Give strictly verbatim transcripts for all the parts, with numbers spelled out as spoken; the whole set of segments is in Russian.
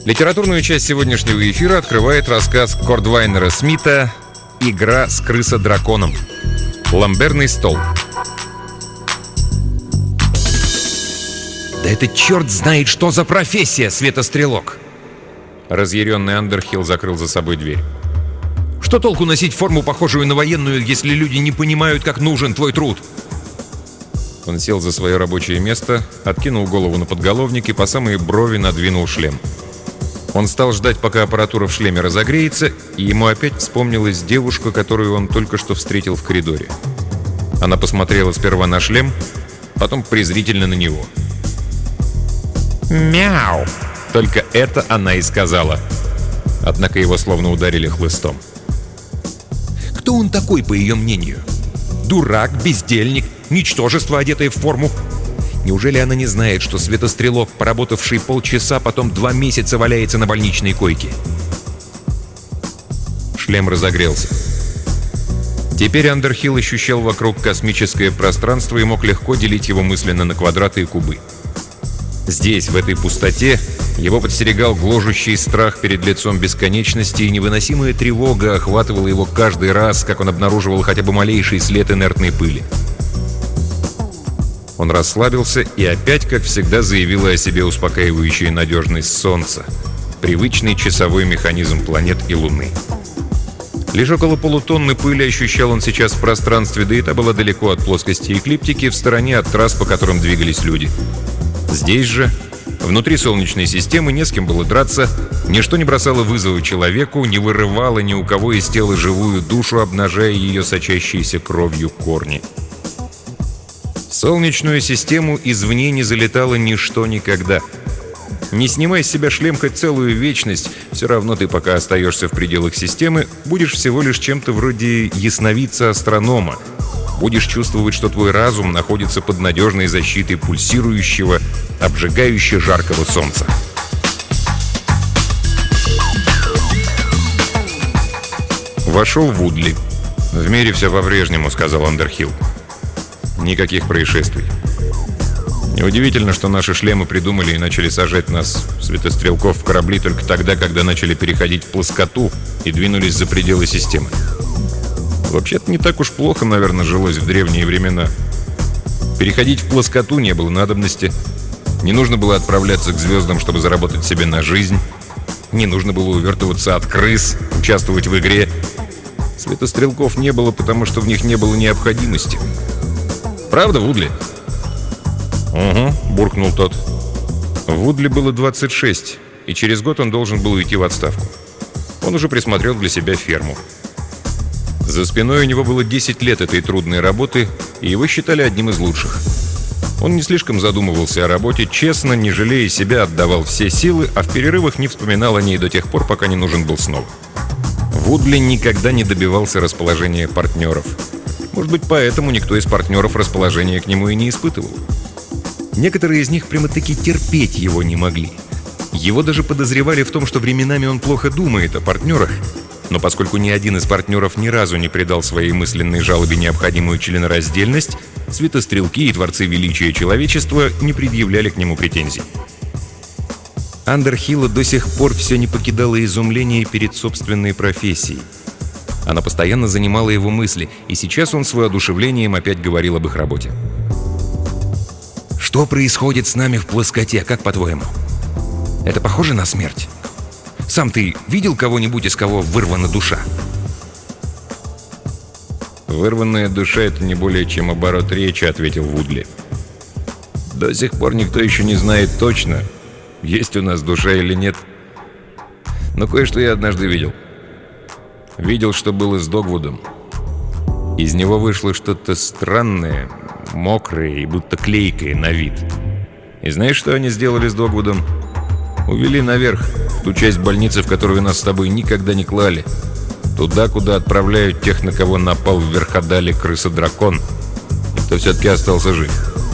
Литературную часть сегодняшнего эфира открывает рассказ Кордвайнера Смита «Игра с крысодраконом. Ламберный стол». Да это черт знает, что за профессия, светострелок! Разъяренный Андерхилл закрыл за собой дверь. Что толку носить форму, похожую на военную, если люди не понимают, как нужен твой труд? Он сел за свое рабочее место, откинул голову на подголовник и по самые брови надвинул шлем. Он стал ждать, пока аппаратура в шлеме разогреется, и ему опять вспомнилась девушка, которую он только что встретил в коридоре. Она посмотрела сперва на шлем, потом презрительно на него. «Мяу!» Только это она и сказала. Однако его словно ударили хлыстом. Кто он такой, по ее мнению? Дурак, бездельник, ничтожество, одетое в форму. Неужели она не знает, что светострелок, поработавший полчаса, потом два месяца валяется на больничной койке? Шлем разогрелся. Теперь Андерхилл ощущал вокруг космическое пространство и мог легко делить его мысленно на квадраты и кубы. Здесь, в этой пустоте, его подстерегал гложущий страх перед лицом бесконечности, и невыносимая тревога охватывала его каждый раз, как он обнаруживал хотя бы малейший след инертной пыли. Он расслабился и опять, как всегда, заявила о себе успокаивающая надежность Солнца, привычный часовой механизм планет и Луны. Лишь около полутонны пыли ощущал он сейчас в пространстве, да и та была далеко от плоскости эклиптики, в стороне от трасс, по которым двигались люди. Здесь же, внутри Солнечной системы, не с кем было драться, ничто не бросало вызова человеку, не вырывало ни у кого из тела живую душу, обнажая ее сочащейся кровью корни. В Солнечную систему извне не залетало ничто никогда. Не снимай с себя шлем хоть целую вечность, все равно ты, пока остаешься в пределах системы, будешь всего лишь чем-то вроде ясновидца-астронома. Будешь чувствовать, что твой разум находится под надежной защитой пульсирующего, обжигающе жаркого солнца. Вошел Вудли. «В мире все по-прежнему», — сказал Андерхилл. «Никаких происшествий. Неудивительно, что наши шлемы придумали и начали сажать нас, светострелков, в корабли только тогда, когда начали переходить в плоскоту и двинулись за пределы системы. Вообще-то не так уж плохо, наверное, жилось в древние времена. Переходить в плоскоту не было надобности. Не нужно было отправляться к звездам, чтобы заработать себе на жизнь. Не нужно было увертываться от крыс, участвовать в игре. Светострелков не было, потому что в них не было необходимости. Правда, Вудли?» «Угу», — буркнул тот. Вудли было двадцать шесть, и через год он должен был уйти в отставку. Он уже присмотрел для себя ферму. За спиной у него было десять лет этой трудной работы, и его считали одним из лучших. Он не слишком задумывался о работе, честно, не жалея себя, отдавал все силы, а в перерывах не вспоминал о ней до тех пор, пока не нужен был снова. Вудли никогда не добивался расположения партнеров. Может быть, поэтому никто из партнеров расположения к нему и не испытывал. Некоторые из них прямо-таки терпеть его не могли. Его даже подозревали в том, что временами он плохо думает о партнерах, но поскольку ни один из партнеров ни разу не придал своей мысленной жалобе необходимую членораздельность, светострелки и творцы величия человечества не предъявляли к нему претензий. Андерхилла до сих пор все не покидало изумление перед собственной профессией. Она постоянно занимала его мысли, и сейчас он с воодушевлением опять говорил об их работе. «Что происходит с нами в плоскоте, как по-твоему? Это похоже на смерть? Сам ты видел кого-нибудь, из кого вырвана душа?» «Вырванная душа — это не более чем оборот речи», — ответил Вудли. «До сих пор никто еще не знает точно, есть у нас душа или нет. Но кое-что я однажды видел. Видел, что было с Догвудом. Из него вышло что-то странное, мокрое и будто клейкое на вид. И знаешь, что они сделали с Догвудом? Увели наверх, в ту часть больницы, в которую нас с тобой никогда не клали. Туда, куда отправляют тех, на кого напал в Верхадале крыса-дракон, и кто все-таки остался жив».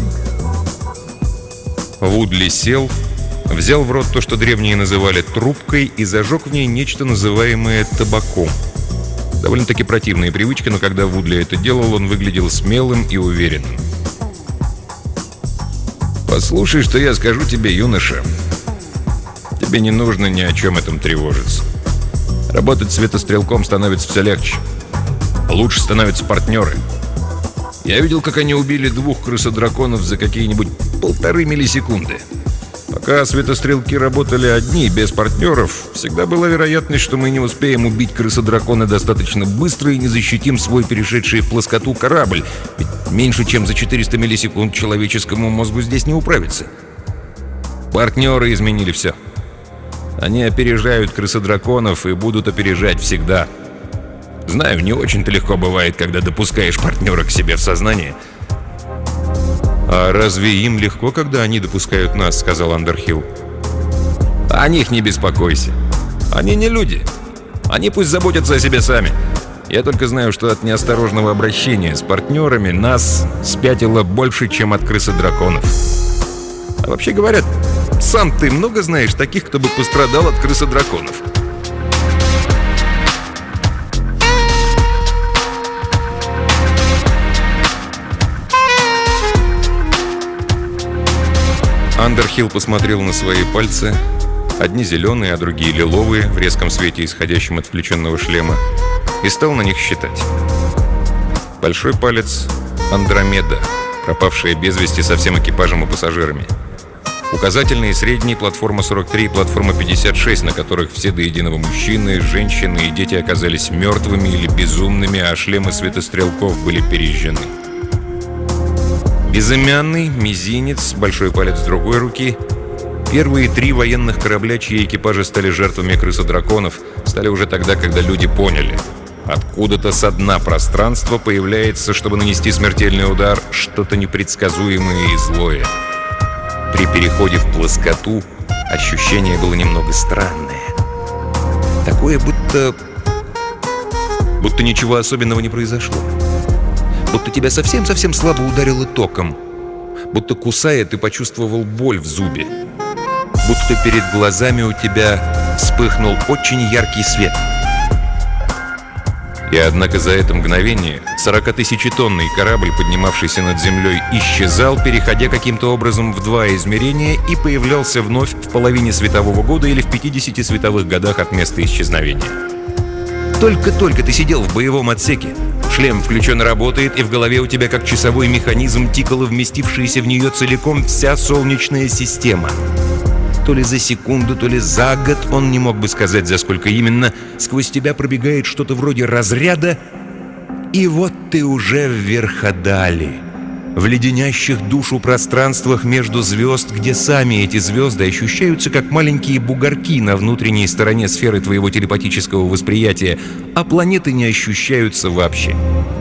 Вудли сел, взял в рот то, что древние называли трубкой, и зажег в ней нечто, называемое табаком. Довольно-таки противная привычка, но когда Вудли это делал, он выглядел смелым и уверенным. «Послушай, что я скажу тебе, юноша. Тебе не нужно ни о чем этом тревожиться. Работать светострелком становится все легче. Лучше становятся партнеры. Я видел, как они убили двух крысодраконов за какие-нибудь полторы миллисекунды. Пока светострелки работали одни, без партнеров, всегда была вероятность, что мы не успеем убить крысодракона достаточно быстро и не защитим свой перешедший в плоскоту корабль. Ведь меньше чем за четыреста миллисекунд человеческому мозгу здесь не управиться. Партнеры изменили все. Они опережают крысодраконов и будут опережать всегда. Знаю, не очень-то легко бывает, когда допускаешь партнера к себе в сознание. «А разве им легко, когда они допускают нас?» — сказал Андерхилл. «О них не беспокойся. Они не люди. Они пусть заботятся о себе сами. Я только знаю, что от неосторожного обращения с партнерами нас спятило больше, чем от крысодраконов. А вообще говорят, сам ты много знаешь таких, кто бы пострадал от крысодраконов?» Андерхилл посмотрел на свои пальцы, одни зеленые, а другие лиловые, в резком свете, исходящем от включенного шлема, и стал на них считать. Большой палец — Андромеда, пропавшая без вести со всем экипажем и пассажирами. Указательный и средний — платформа сорок три и платформа пятьдесят шесть, на которых все до единого мужчины, женщины и дети оказались мертвыми или безумными, а шлемы светострелков были пережжены. Безымянный, мизинец, большой палец другой руки. Первые три военных корабля, чьи экипажи стали жертвами крысодраконов, стали уже тогда, когда люди поняли. Откуда-то со дна пространства появляется, чтобы нанести смертельный удар, что-то непредсказуемое и злое. При переходе в плоскоту ощущение было немного странное. Такое, будто... будто ничего особенного не произошло. Будто тебя совсем-совсем слабо ударило током. Будто, кусая, ты почувствовал боль в зубе. Будто перед глазами у тебя вспыхнул очень яркий свет. И однако за это мгновение сорокатысячетонный корабль, поднимавшийся над землей, исчезал, переходя каким-то образом в два измерения, и появлялся вновь в половине светового года или в пятидесяти световых годах от места исчезновения. Только-только ты сидел в боевом отсеке, шлем включен работает, и в голове у тебя как часовой механизм тикала вместившаяся в нее целиком вся Солнечная система. То ли за секунду, то ли за год, он не мог бы сказать, за сколько именно, сквозь тебя пробегает что-то вроде разряда, и вот ты уже в Верхадали, в леденящих душу пространствах между звезд, где сами эти звезды ощущаются как маленькие бугорки на внутренней стороне сферы твоего телепатического восприятия, а планеты не ощущаются вообще.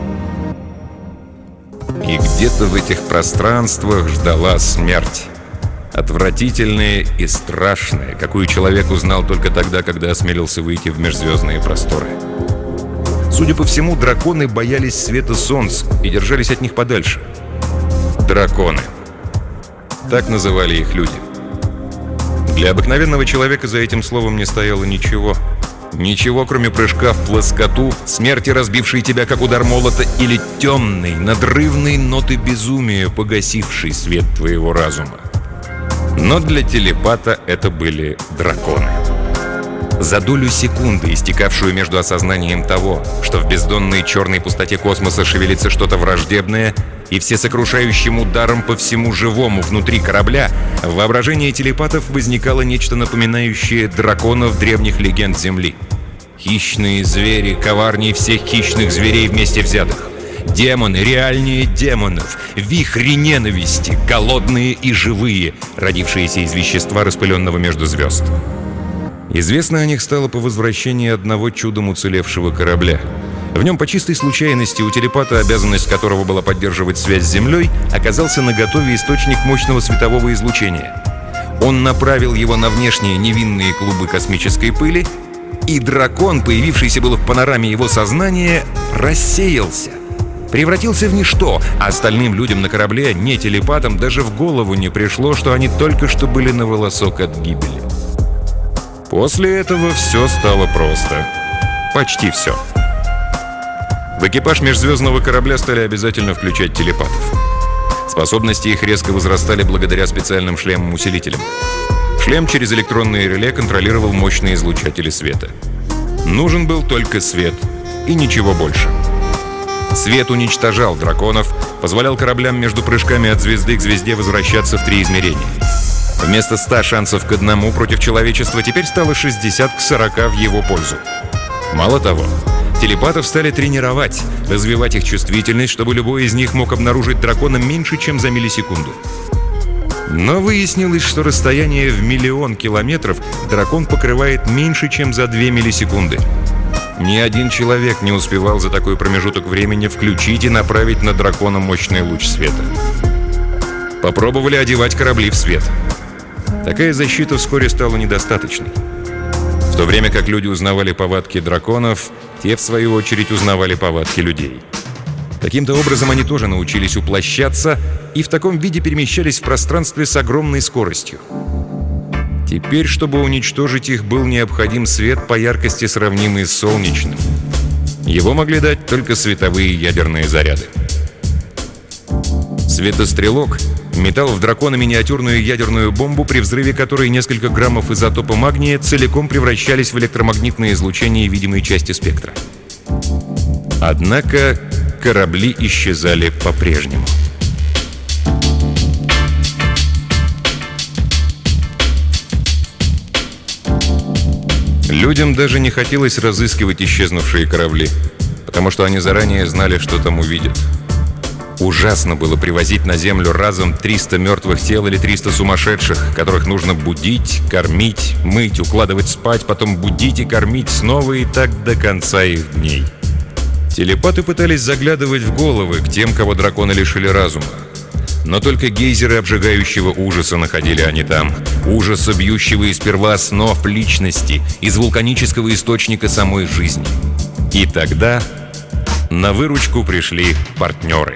И где-то в этих пространствах ждала смерть. Отвратительная и страшная, какую человек узнал только тогда, когда осмелился выйти в межзвездные просторы. Судя по всему, драконы боялись света солнца и держались от них подальше. Драконы. Так называли их люди. Для обыкновенного человека за этим словом не стояло ничего. Ничего, кроме прыжка в плоскоту, смерти, разбившей тебя как удар молота, или темной, надрывной ноты безумия, погасившей свет твоего разума. Но для телепата это были драконы. За долю секунды, истекавшую между осознанием того, что в бездонной черной пустоте космоса шевелится что-то враждебное, и всесокрушающим ударом по всему живому внутри корабля, в воображении телепатов возникало нечто напоминающее драконов древних легенд Земли. Хищные звери, коварнее всех хищных зверей вместе взятых. Демоны, реальнее демонов, вихри ненависти, голодные и живые, родившиеся из вещества, распыленного между звезд. Известно о них стало по возвращении одного чудом уцелевшего корабля. В нем по чистой случайности у телепата, обязанность которого была поддерживать связь с Землей, оказался наготове источник мощного светового излучения. Он направил его на внешние невинные клубы космической пыли, и дракон, появившийся было в панораме его сознания, рассеялся. Превратился в ничто, а остальным людям на корабле, не телепатам, даже в голову не пришло, что они только что были на волосок от гибели. После этого все стало просто. Почти все. В экипаж межзвездного корабля стали обязательно включать телепатов. Способности их резко возрастали благодаря специальным шлемам-усилителям. Шлем через электронные реле контролировал мощные излучатели света. Нужен был только свет и ничего больше. Свет уничтожал драконов, позволял кораблям между прыжками от звезды к звезде возвращаться в три измерения. Вместо ста шансов к одному против человечества теперь стало шестьдесят к сорока в его пользу. Мало того, телепатов стали тренировать, развивать их чувствительность, чтобы любой из них мог обнаружить дракона меньше, чем за миллисекунду. Но выяснилось, что расстояние в миллион километров дракон покрывает меньше, чем за две миллисекунды. Ни один человек не успевал за такой промежуток времени включить и направить на дракона мощный луч света. Попробовали одевать корабли в свет. Такая защита вскоре стала недостаточной. В то время как люди узнавали повадки драконов, те, в свою очередь, узнавали повадки людей. Таким-то образом они тоже научились уплощаться и в таком виде перемещались в пространстве с огромной скоростью. Теперь, чтобы уничтожить их, был необходим свет по яркости, сравнимый с солнечным. Его могли дать только световые ядерные заряды. Светострелок метал в дракона миниатюрную ядерную бомбу, при взрыве которой несколько граммов изотопа магния целиком превращались в электромагнитное излучение видимой части спектра. Однако корабли исчезали по-прежнему. Людям даже не хотелось разыскивать исчезнувшие корабли, потому что они заранее знали, что там увидят. Ужасно было привозить на Землю разом триста мертвых тел или триста сумасшедших, которых нужно будить, кормить, мыть, укладывать спать, потом будить и кормить снова, и так до конца их дней. Телепаты пытались заглядывать в головы к тем, кого драконы лишили разума. Но только гейзеры обжигающего ужаса находили они там. Ужаса, бьющего из сперва основ личности, из вулканического источника самой жизни. И тогда на выручку пришли партнеры.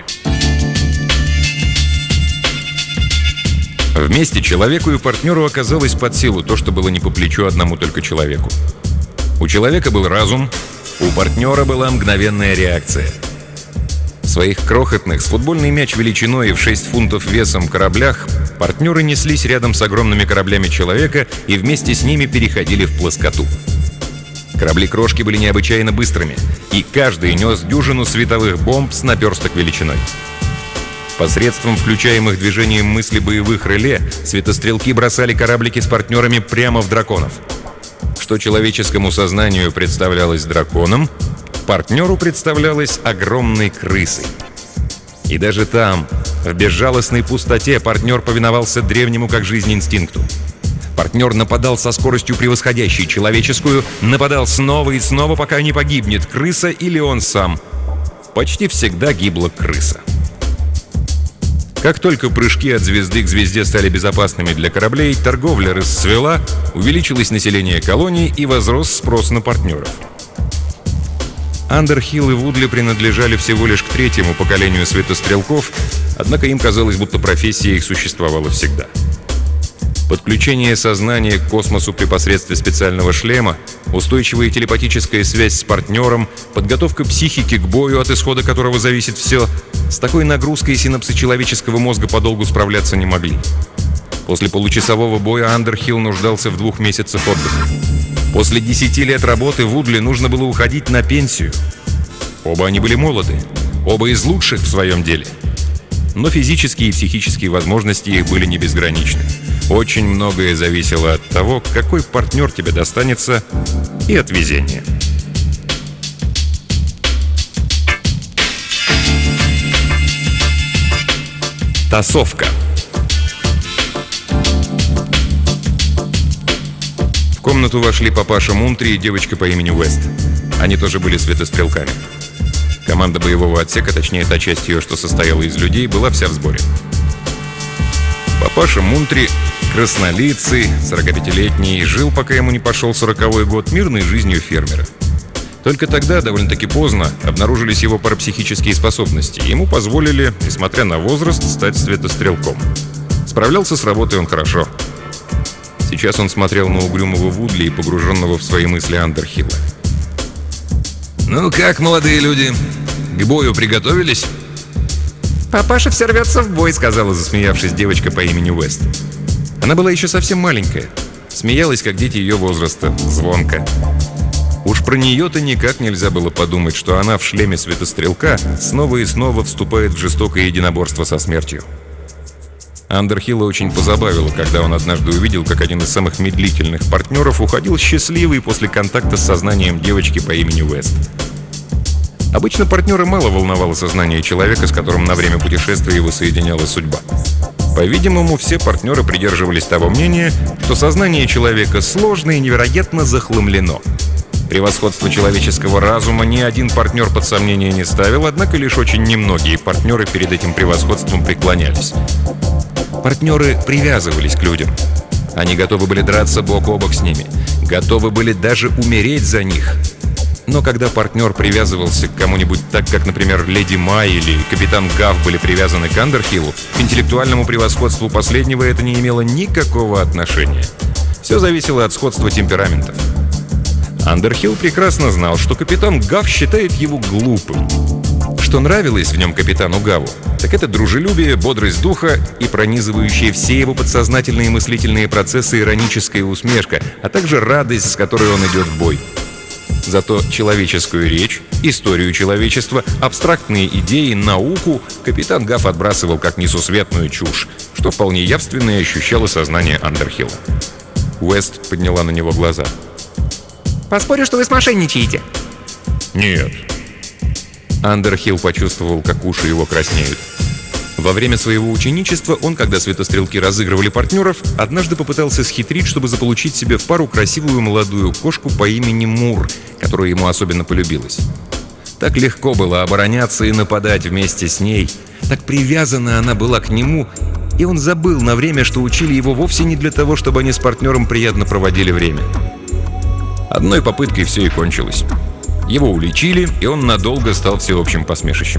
Вместе человеку и партнеру оказалось под силу то, что было не по плечу одному только человеку. У человека был разум, у партнера была мгновенная реакция. В своих крохотных, с футбольный мяч величиной и в шесть фунтов весом кораблях партнеры неслись рядом с огромными кораблями человека и вместе с ними переходили в плоскоту. Корабли-крошки были необычайно быстрыми, и каждый нес дюжину световых бомб с наперсток величиной. Посредством включаемых движением мысли боевых реле светострелки бросали кораблики с партнерами прямо в драконов. Что человеческому сознанию представлялось драконом, партнеру представлялось огромной крысой. И даже там, в безжалостной пустоте, партнер повиновался древнему как жизнь инстинкту. Партнер нападал со скоростью превосходящей человеческую, нападал снова и снова, пока не погибнет крыса или он сам. Почти всегда гибла крыса. Как только прыжки от звезды к звезде стали безопасными для кораблей, торговля расцвела, увеличилось население колонии и возрос спрос на партнеров. Андерхилл и Вудли принадлежали всего лишь к третьему поколению светострелков, однако им казалось, будто профессия их существовала всегда. Подключение сознания к космосу при посредстве специального шлема, устойчивая телепатическая связь с партнером, подготовка психики к бою, от исхода которого зависит все, с такой нагрузкой синапсы человеческого мозга подолгу справляться не могли. После получасового боя Андерхилл нуждался в двух месяцах отдыха. После десяти лет работы Вудли нужно было уходить на пенсию. Оба они были молоды, оба из лучших в своем деле. Но физические и психические возможности их были не безграничны. Очень многое зависело от того, какой партнер тебе достанется, и от везения. Тасовка. В комнату вошли папаша Мунтри и девочка по имени Уэст. Они тоже были светострелками. Команда боевого отсека, точнее та часть ее, что состояла из людей, была вся в сборе. Папаша Мунтри, краснолицый, сорокапятилетний, жил, пока ему не пошел сороковой год, мирной жизнью фермера. Только тогда, довольно-таки поздно, обнаружились его парапсихические способности. Ему позволили, несмотря на возраст, стать светострелком. Справлялся с работой он хорошо. Сейчас он смотрел на угрюмого Вудли и погруженного в свои мысли Андерхилла. «Ну как, молодые люди, к бою приготовились?» «Папаша все рвется в бой», — сказала, засмеявшись, девочка по имени Уэст. Она была еще совсем маленькая. Смеялась, как дети ее возраста, звонко. Уж про нее-то никак нельзя было подумать, что она в шлеме светострелка снова и снова вступает в жестокое единоборство со смертью. Андерхилла очень позабавило, когда он однажды увидел, как один из самых медлительных партнеров уходил счастливый после контакта с сознанием девочки по имени Уэст. Обычно партнера мало волновало сознание человека, с которым на время путешествия его соединяла судьба. По-видимому, все партнеры придерживались того мнения, что сознание человека сложно и невероятно захламлено. Превосходство человеческого разума ни один партнер под сомнение не ставил, однако лишь очень немногие партнеры перед этим превосходством преклонялись. Партнеры привязывались к людям. Они готовы были драться бок о бок с ними, готовы были даже умереть за них. Но когда партнер привязывался к кому-нибудь так, как, например, Леди Май или капитан Гаф были привязаны к Андерхиллу, к интеллектуальному превосходству последнего это не имело никакого отношения. Все зависело от сходства темпераментов. Андерхилл прекрасно знал, что капитан Гаф считает его глупым. Что нравилось в нем капитану Гаву, так это дружелюбие, бодрость духа и пронизывающая все его подсознательные мыслительные процессы ироническая усмешка, а также радость, с которой он идет в бой. Зато человеческую речь, историю человечества, абстрактные идеи, науку капитан Гаф отбрасывал как несусветную чушь, что вполне явственно и ощущало сознание Андерхилла. Уэст подняла на него глаза. «Поспорю, что вы смошенничаете». «Нет». Андерхилл почувствовал, как уши его краснеют. Во время своего ученичества он, когда светострелки разыгрывали партнеров, однажды попытался схитрить, чтобы заполучить себе в пару красивую молодую кошку по имени Мур, которая ему особенно полюбилась. Так легко было обороняться и нападать вместе с ней. Так привязана она была к нему, и он забыл на время, что учили его вовсе не для того, чтобы они с партнером приятно проводили время. Одной попыткой все и кончилось. Его уличили, и он надолго стал всеобщим посмешищем.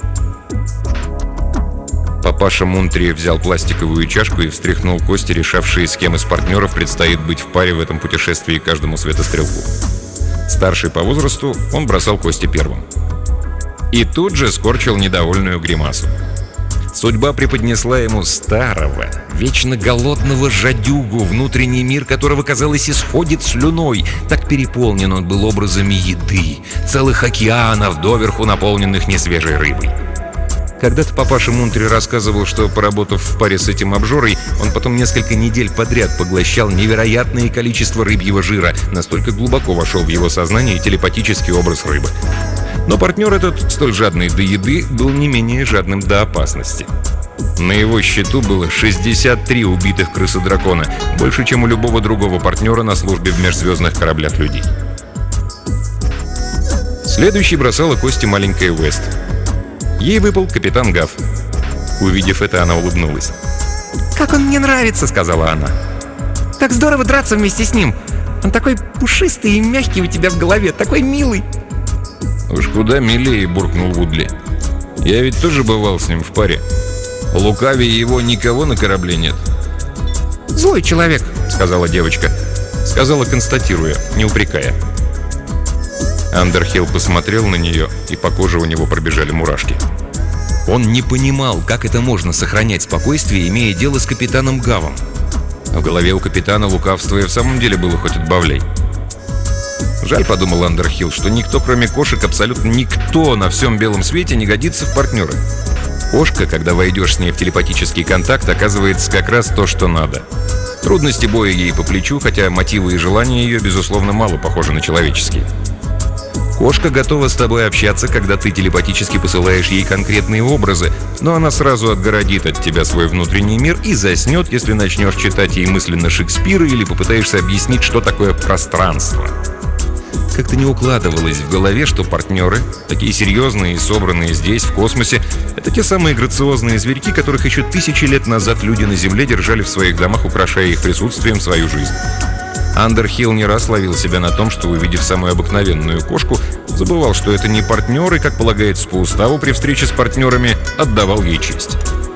Папаша Мунтри взял пластиковую чашку и встряхнул кости, решавшие, с кем из партнеров предстоит быть в паре в этом путешествии каждому светострелку. Старший по возрасту, он бросал кости первым. И тут же скорчил недовольную гримасу. Судьба преподнесла ему старого, вечно голодного жадюгу, внутренний мир которого, казалось, исходит слюной. Так переполнен он был образами еды, целых океанов, доверху наполненных несвежей рыбой. Когда-то папаша Мунтри рассказывал, что, поработав в паре с этим обжорой, он потом несколько недель подряд поглощал невероятное количество рыбьего жира, настолько глубоко вошел в его сознание телепатический образ рыбы. Но партнер этот, столь жадный до еды, был не менее жадным до опасности. На его счету было шестьдесят три убитых крысы-дракона, больше, чем у любого другого партнера на службе в межзвездных кораблях людей. Следующей бросала кости маленькая Уэст. Ей выпал капитан Гаф. Увидев это, она улыбнулась. «Как он мне нравится», — сказала она. «Так здорово драться вместе с ним. Он такой пушистый и мягкий у тебя в голове, такой милый». «Уж куда милее», — буркнул Вудли. «Я ведь тоже бывал с ним в паре. Лукавее его никого на корабле нет». «Злой человек», — сказала девочка. Сказала, констатируя, не упрекая. Андерхилл посмотрел на нее, и по коже у него пробежали мурашки. Он не понимал, как это можно сохранять спокойствие, имея дело с капитаном Гавом. В голове у капитана лукавства и в самом деле было хоть отбавляй. Жаль, подумал Андерхилл, что никто, кроме кошек, абсолютно никто на всем белом свете не годится в партнеры. Кошка, когда войдешь с ней в телепатический контакт, оказывается как раз то, что надо. Трудности боя ей по плечу, хотя мотивы и желания ее, безусловно, мало похожи на человеческие. Кошка готова с тобой общаться, когда ты телепатически посылаешь ей конкретные образы, но она сразу отгородит от тебя свой внутренний мир и заснет, если начнешь читать ей мысленно Шекспира или попытаешься объяснить, что такое пространство. Как-то не укладывалось в голове, что партнеры, такие серьезные и собранные здесь, в космосе, это те самые грациозные зверьки, которых еще тысячи лет назад люди на Земле держали в своих домах, украшая их присутствием свою жизнь. Андерхилл не раз ловил себя на том, что, увидев самую обыкновенную кошку, забывал, что это не партнер, и, как полагается по уставу, при встрече с партнерами отдавал ей честь.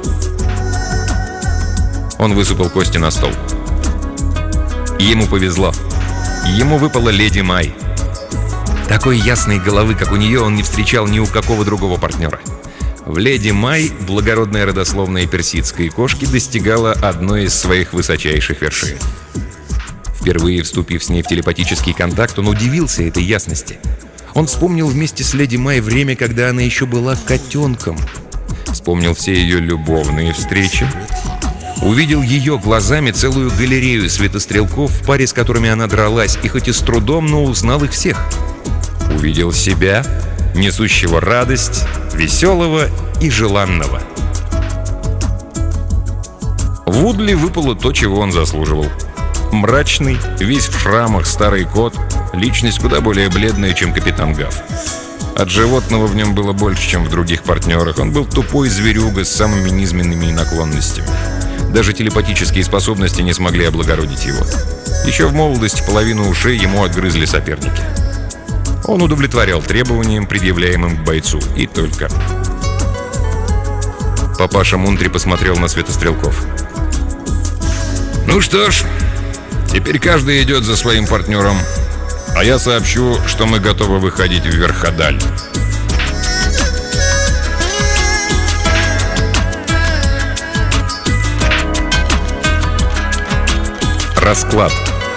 Он высыпал кости на стол. Ему повезло. Ему выпала леди Май. Такой ясной головы, как у нее, он не встречал ни у какого другого партнера. В «Леди Май» благородная родословная персидской кошки достигала одной из своих высочайших вершин. Впервые вступив с ней в телепатический контакт, он удивился этой ясности. Он вспомнил вместе с «Леди Май» время, когда она еще была котенком. Вспомнил все ее любовные встречи. Увидел ее глазами целую галерею светострелков, в паре с которыми она дралась, и хоть и с трудом, но узнал их всех. Увидел себя, несущего радость, веселого и желанного. Вудли выпало то, чего он заслуживал. Мрачный, весь в шрамах старый кот, личность куда более бледная, чем капитан Гаф. От животного в нем было больше, чем в других партнерах. Он был тупой зверюга с самыми низменными наклонностями. Даже телепатические способности не смогли облагородить его. Еще в молодости половину ушей ему отгрызли соперники. Он удовлетворял требованиям, предъявляемым к бойцу, и только. Папаша Мунтри посмотрел на светострелков. «Ну что ж, теперь каждый идет за своим партнером, а я сообщу, что мы готовы выходить в Верхадаль». Расклад.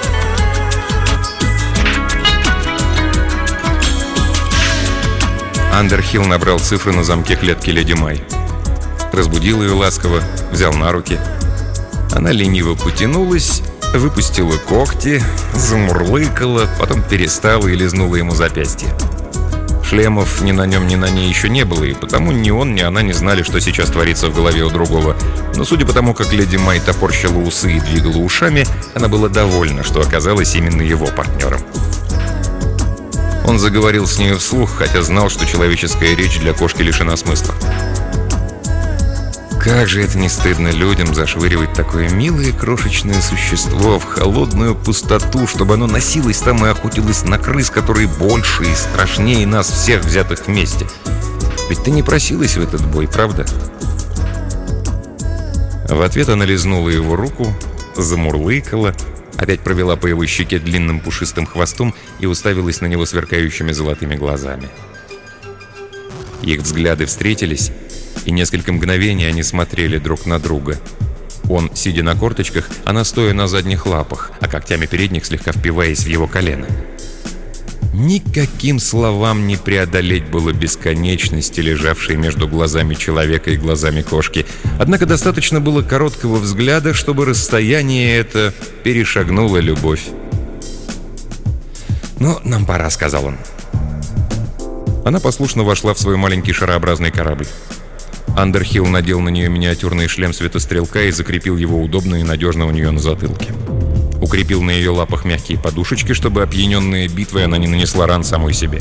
Андерхилл набрал цифры на замке клетки «Леди Май». Разбудил ее ласково, взял на руки. Она лениво потянулась, выпустила когти, замурлыкала, потом перестала и лизнула ему запястье. Шлемов ни на нем, ни на ней еще не было, и потому ни он, ни она не знали, что сейчас творится в голове у другого. Но судя по тому, как «Леди Май» топорщила усы и двигала ушами, она была довольна, что оказалась именно его партнером. Он заговорил с нею вслух, хотя знал, что человеческая речь для кошки лишена смысла. Как же это не стыдно людям зашвыривать такое милое крошечное существо в холодную пустоту, чтобы оно носилось там и охотилось на крыс, которые больше и страшнее нас всех взятых вместе. Ведь ты не просилась в этот бой, правда? В ответ она лизнула его руку, замурлыкала, опять провела по его щеке длинным пушистым хвостом и уставилась на него сверкающими золотыми глазами. Их взгляды встретились, и несколько мгновений они смотрели друг на друга. Он, сидя на корточках, она стоя на задних лапах, а когтями передних слегка впиваясь в его колено. Никаким словам не преодолеть было бесконечности, лежавшей между глазами человека и глазами кошки. Однако достаточно было короткого взгляда, чтобы расстояние это перешагнуло любовь. «Ну, нам пора», — сказал он. Она послушно вошла в свой маленький шарообразный корабль. Андерхилл надел на нее миниатюрный шлем светострелка и закрепил его удобно и надежно у нее на затылке. Укрепил на ее лапах мягкие подушечки, чтобы, опьяненная битвой, она не нанесла ран самой себе.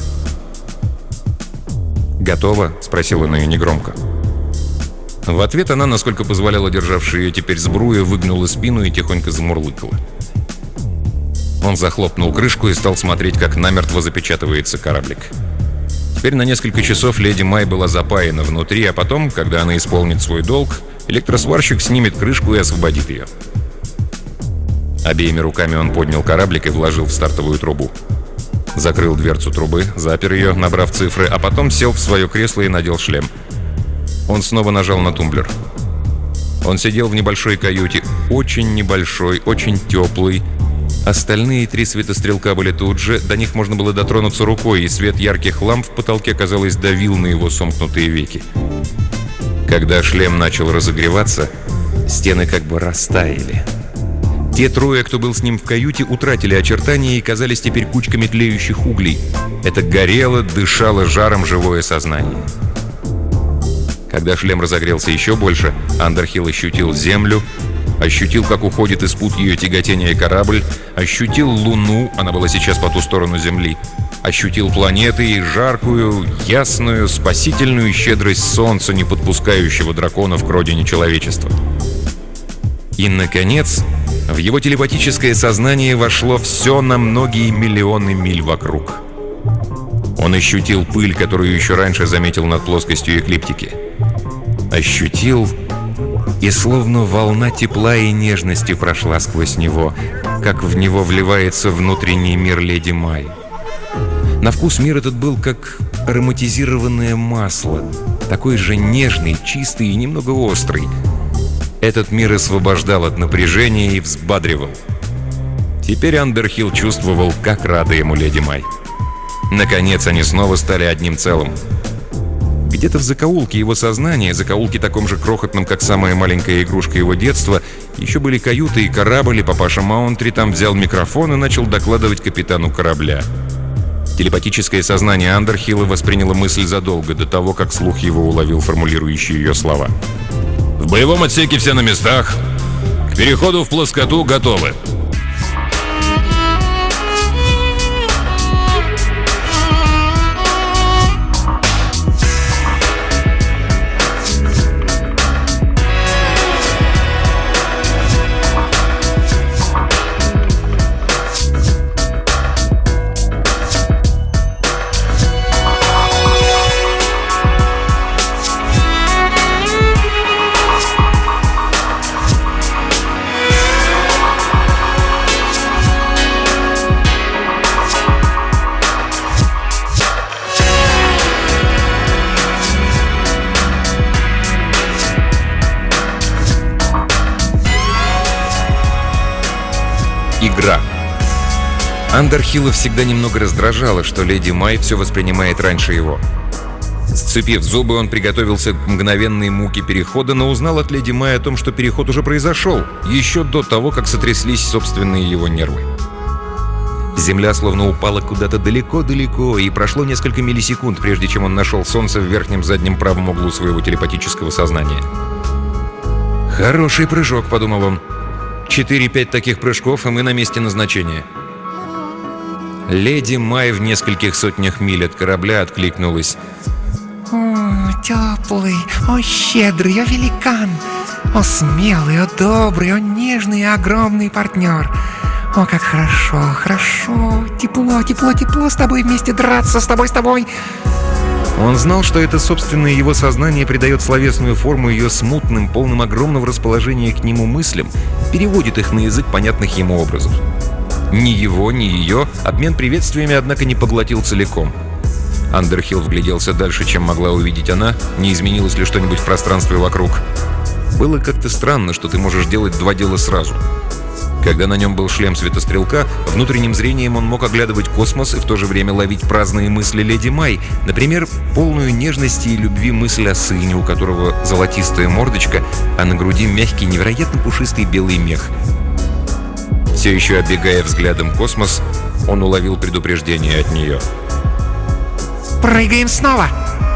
«Готово?» — спросила она ее негромко. В ответ она, насколько позволяла державшая ее теперь сбруя, выгнула спину и тихонько замурлыкала. Он захлопнул крышку и стал смотреть, как намертво запечатывается кораблик. Теперь на несколько часов «Леди Май» была запаяна внутри, а потом, когда она исполнит свой долг, электросварщик снимет крышку и освободит ее. Обеими руками он поднял кораблик и вложил в стартовую трубу. Закрыл дверцу трубы, запер ее, набрав цифры, а потом сел в свое кресло и надел шлем. Он снова нажал на тумблер. Он сидел в небольшой каюте, очень небольшой, очень теплый. Остальные три светострелка были тут же, до них можно было дотронуться рукой, и свет ярких ламп в потолке, казалось, давил на его сомкнутые веки. Когда шлем начал разогреваться, стены как бы растаяли. Те трое, кто был с ним в каюте, утратили очертания и казались теперь кучками тлеющих углей. Это горело, дышало жаром живое сознание. Когда шлем разогрелся еще больше, Андерхилл ощутил землю, ощутил, как уходит из пут ее тяготения корабль, ощутил Луну, она была сейчас по ту сторону Земли, ощутил планеты и жаркую, ясную, спасительную щедрость солнца, не подпускающего драконов к родине человечества. И, наконец, в его телепатическое сознание вошло все на многие миллионы миль вокруг. Он ощутил пыль, которую еще раньше заметил над плоскостью эклиптики. Ощутил, и словно волна тепла и нежности прошла сквозь него, как в него вливается внутренний мир «Леди Май». На вкус мир этот был как ароматизированное масло, такой же нежный, чистый и немного острый. Этот мир освобождал от напряжения и взбадривал. Теперь Андерхилл чувствовал, как рада ему леди Май. Наконец они снова стали одним целым. Где-то в закоулке его сознания, закоулке таком же крохотном, как самая маленькая игрушка его детства, еще были каюты и корабль, и папаша Маунтри там взял микрофон и начал докладывать капитану корабля. Телепатическое сознание Андерхилла восприняло мысль задолго до того, как слух его уловил формулирующие ее слова. «В боевом отсеке все на местах. К переходу в плоскоту готовы». Игра. Андерхилла всегда немного раздражало, что леди Май все воспринимает раньше его. Сцепив зубы, он приготовился к мгновенной муке перехода, но узнал от леди Май о том, что переход уже произошел, еще до того, как сотряслись собственные его нервы. Земля словно упала куда-то далеко-далеко, и прошло несколько миллисекунд, прежде чем он нашел солнце в верхнем заднем правом углу своего телепатического сознания. «Хороший прыжок», — подумал он. Четыре-пять таких прыжков, и мы на месте назначения. Леди Май в нескольких сотнях миль от корабля откликнулась. О, теплый, о, щедрый, о, великан, о, смелый, о, добрый, о, нежный и огромный партнер. О, как хорошо, хорошо, тепло, тепло, тепло с тобой вместе драться, с тобой, с тобой. Он знал, что это собственное его сознание придает словесную форму ее смутным, полным огромного расположения к нему мыслям, переводит их на язык понятных ему образов. Ни его, ни ее обмен приветствиями, однако, не поглотил целиком. Андерхилл вгляделся дальше, чем могла увидеть она, не изменилось ли что-нибудь в пространстве вокруг. Было как-то странно, что ты можешь делать два дела сразу. Когда на нем был шлем светострелка, внутренним зрением он мог оглядывать космос и в то же время ловить праздные мысли леди Май, например, полную нежности и любви мысль о сыне, у которого золотистая мордочка, а на груди мягкий, невероятно пушистый белый мех. Все еще оббегая взглядом космос, он уловил предупреждение от нее. Прыгаем снова!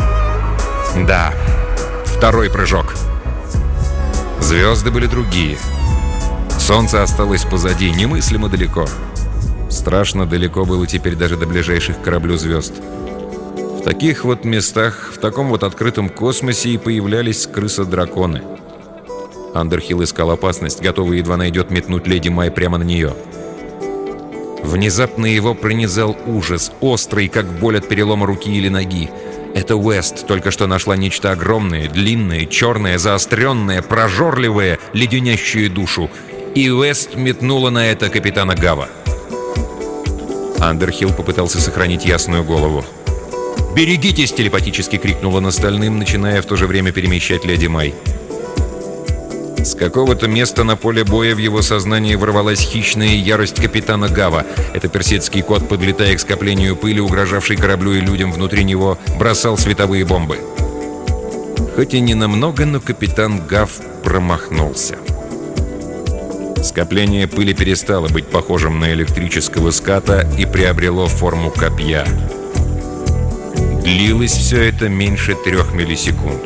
Да, второй прыжок. Звезды были другие. Солнце осталось позади, немыслимо далеко. Страшно далеко было теперь даже до ближайших к кораблю звезд. В таких вот местах, в таком вот открытом космосе и появлялись крысы-драконы. Андерхилл искал опасность, готовый едва найдет метнуть леди Май прямо на нее. Внезапно его пронизал ужас, острый, как боль от перелома руки или ноги. Это Уэст только что нашла нечто огромное, длинное, черное, заостренное, прожорливое, леденящее душу. И Уэст метнула на это капитана Гава. Андерхилл попытался сохранить ясную голову. «Берегитесь!» — телепатически крикнул он остальным, начиная в то же время перемещать леди Май. С какого-то места на поле боя в его сознании ворвалась хищная ярость капитана Гава. Это персидский кот, подлетая к скоплению пыли, угрожавший кораблю и людям внутри него, бросал световые бомбы. Хоть и не намного, но капитан Гав промахнулся. Скопление пыли перестало быть похожим на электрического ската и приобрело форму копья. Длилось все это меньше трех миллисекунд.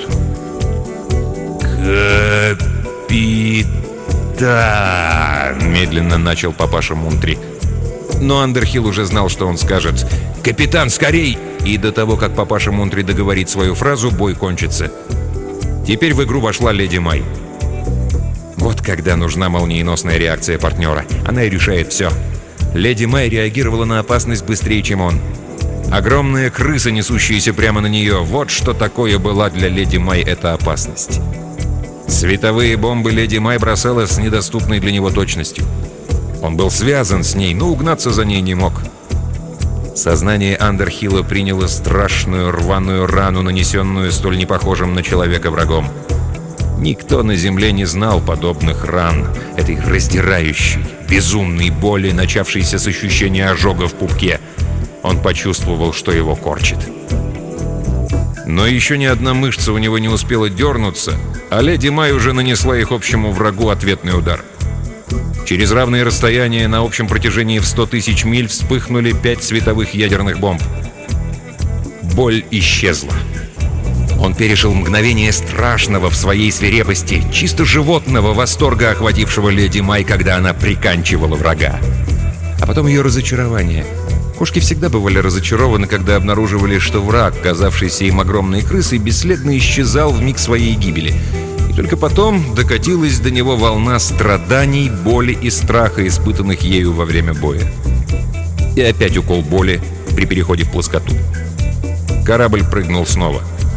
«Капитан!» — медленно начал папаша Мунтри. Но Андерхилл уже знал, что он скажет «Капитан, скорей!» И до того, как папаша Мунтри договорит свою фразу, бой кончится. Теперь в игру вошла леди Май. Вот когда нужна молниеносная реакция партнера. Она и решает все. Леди Май реагировала на опасность быстрее, чем он. Огромная крыса, несущаяся прямо на нее. Вот что такое была для леди Май эта опасность. Световые бомбы леди Май бросала с недоступной для него точностью. Он был связан с ней, но угнаться за ней не мог. Сознание Андерхилла приняло страшную рваную рану, нанесенную столь непохожим на человека врагом. Никто на земле не знал подобных ран, этой раздирающей, безумной боли, начавшейся с ощущения ожога в пупке. Он почувствовал, что его корчит. Но еще ни одна мышца у него не успела дернуться, а леди Май уже нанесла их общему врагу ответный удар. Через равные расстояния на общем протяжении в сто тысяч миль вспыхнули пять световых ядерных бомб. Боль исчезла. Он пережил мгновение страшного в своей свирепости, чисто животного восторга, охватившего леди Май, когда она приканчивала врага. А потом ее разочарование. Кошки всегда бывали разочарованы, когда обнаруживали, что враг, казавшийся им огромной крысой, бесследно исчезал в миг своей гибели. И только потом докатилась до него волна страданий, боли и страха, испытанных ею во время боя. И опять укол боли при переходе в плоскоту. Корабль прыгнул снова.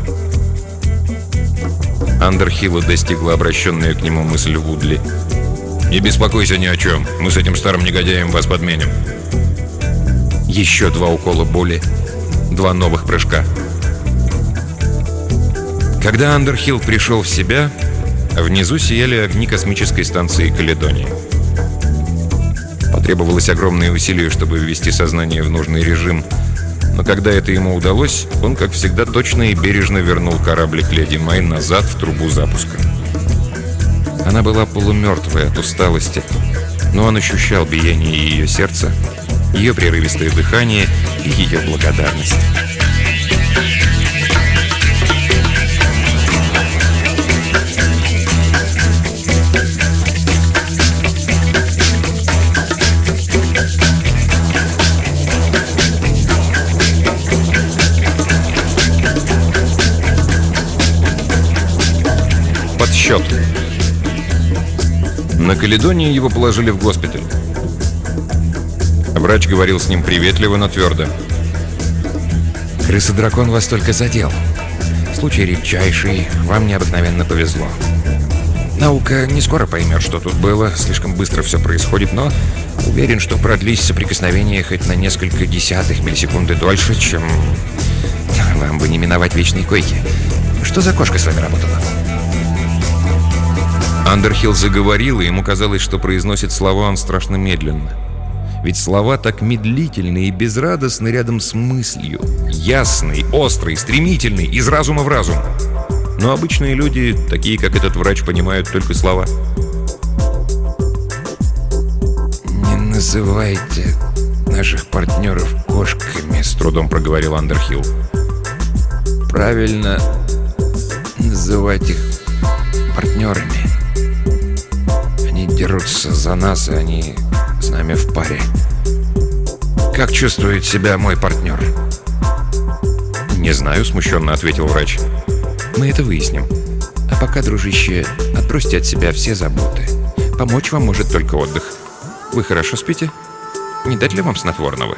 Андерхилла достигла обращенная к нему мысль Вудли. «Не беспокойся ни о чем. Мы с этим старым негодяем вас подменим». Еще два укола боли. Два новых прыжка. Когда Андерхилл пришел в себя, внизу сияли огни космической станции Каледония. Потребовалось огромные усилия, чтобы ввести сознание в нужный режим. Но когда это ему удалось, он, как всегда, точно и бережно вернул кораблик леди Май назад в трубу запуска. Она была полумертвая от усталости, но он ощущал биение ее сердца, ее прерывистое дыхание и ее благодарность. Подсчет. На Каледонии его положили в госпиталь. Врач говорил с ним приветливо, но твердо. «Крыса-дракон вас только задел. Случай редчайший, вам необыкновенно повезло. Наука не скоро поймет, что тут было, слишком быстро все происходит, но уверен, что продлись соприкосновение хоть на несколько десятых миллисекунды дольше, чем вам бы не миновать вечной койки. Что за кошка с вами работала?» Андерхилл заговорил, и ему казалось, что произносит слова он страшно медленно. Ведь слова так медлительны и безрадостны рядом с мыслью. Ясной, острой, стремительной, из разума в разум. Но обычные люди, такие как этот врач, понимают только слова. «Не называйте наших партнеров кошками», — с трудом проговорил Андерхилл. «Правильно называть их партнерами. Они дерутся за нас, и они с нами в паре. Как чувствует себя мой партнер?» «Не знаю», — смущенно ответил врач. «Мы это выясним. А пока, дружище, отбросьте от себя все заботы. Помочь вам может только отдых. Вы хорошо спите? Не дать ли вам снотворного?»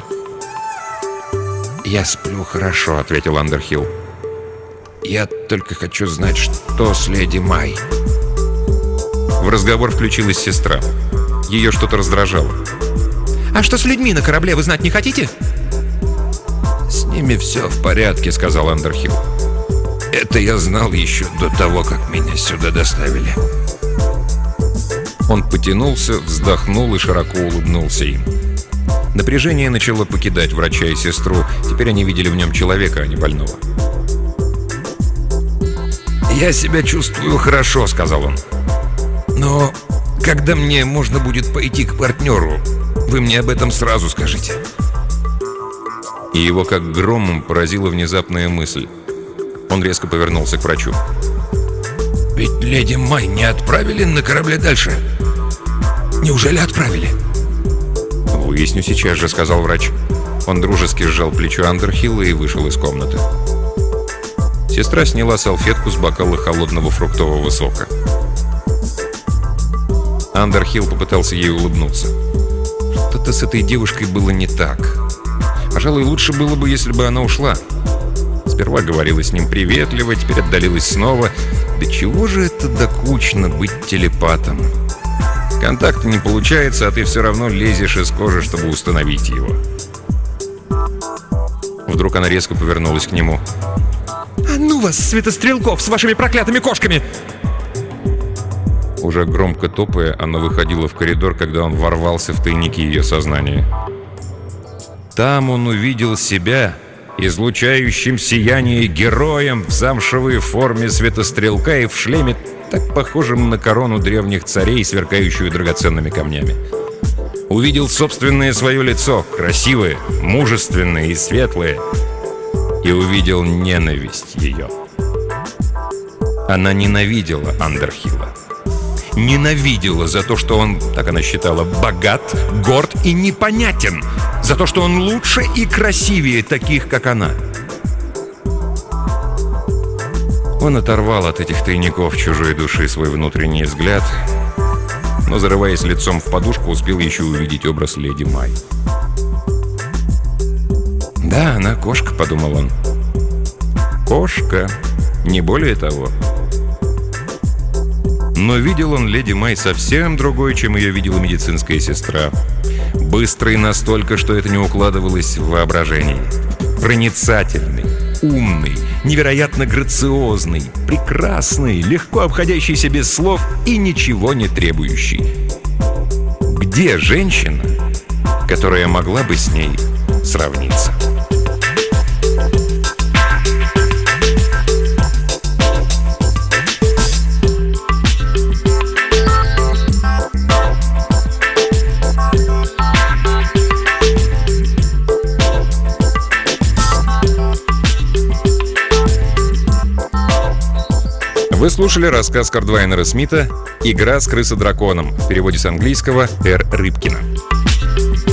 «Я сплю хорошо», — ответил Андерхилл. «Я только хочу знать, что с леди Май». В разговор включилась сестра. Ее что-то раздражало. «А что с людьми на корабле, вы знать не хотите?» «С ними все в порядке», — сказал Андерхилл. «Это я знал еще до того, как меня сюда доставили». Он потянулся, вздохнул и широко улыбнулся им. Напряжение начало покидать врача и сестру. Теперь они видели в нем человека, а не больного. «Я себя чувствую хорошо», — сказал он. «Но когда мне можно будет пойти к партнеру, вы мне об этом сразу скажите». И его как громом поразила внезапная мысль. Он резко повернулся к врачу. «Ведь леди Май не отправили на корабле дальше? Неужели отправили?» «Выясню сейчас же», — сказал врач. Он дружески сжал плечо Андерхилла и вышел из комнаты. Сестра сняла салфетку с бокала холодного фруктового сока. Андерхилл попытался ей улыбнуться. Что-то с этой девушкой было не так. Пожалуй, лучше было бы, если бы она ушла. Сперва говорила с ним приветливо, теперь отдалилась снова. Да чего же это докучно быть телепатом? Контакта не получается, а ты все равно лезешь из кожи, чтобы установить его. Вдруг она резко повернулась к нему. «А ну вас, Светострелков, с вашими проклятыми кошками!» Уже громко топая, она выходила в коридор, когда он ворвался в тайники ее сознания. Там он увидел себя излучающим сияние героем в замшевой форме светострелка и в шлеме, так похожем на корону древних царей, сверкающую драгоценными камнями. Увидел собственное свое лицо, красивое, мужественное и светлое, и увидел ненависть ее. Она ненавидела Андерхилла. Ненавидела за то, что он, так она считала, богат, горд и непонятен. За то, что он лучше и красивее таких, как она. Он оторвал от этих тайников чужой души свой внутренний взгляд, но, зарываясь лицом в подушку, успел еще увидеть образ леди Май. «Да, она кошка», — подумал он. «Кошка, не более того». Но видел он леди Май совсем другой, чем ее видела медицинская сестра. Быстрый настолько, что это не укладывалось в воображении. Проницательный, умный, невероятно грациозный, прекрасный, легко обходящийся без слов и ничего не требующий. Где женщина, которая могла бы с ней сравниться? Вы слушали рассказ Кардвайнера Смита «Игра с крысодраконом» в переводе с английского Р. Рыбкина.